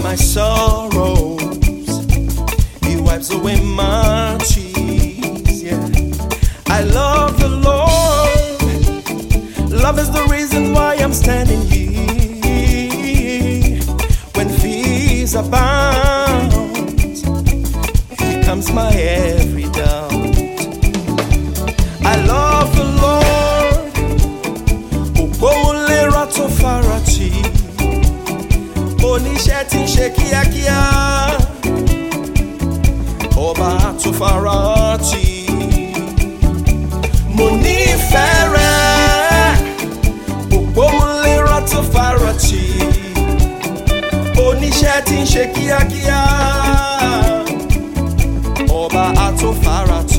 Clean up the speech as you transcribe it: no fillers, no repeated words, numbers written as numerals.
my sorrows. He wipes away my tears. Yeah, I love the Lord. Love is the reason why I'm standing here. When fears abound, He comes my every doubt. I love the Lord. Òpómúlérò tó farati, oníṣẹ́ tí ń ṣe kíákíá, ọba tó farati. Mo nífẹ̀ẹ́ rẹ̀, òpómúlérò tó farati, oníṣẹ́ tí ń ṣe kíákíá, ọba tó farati.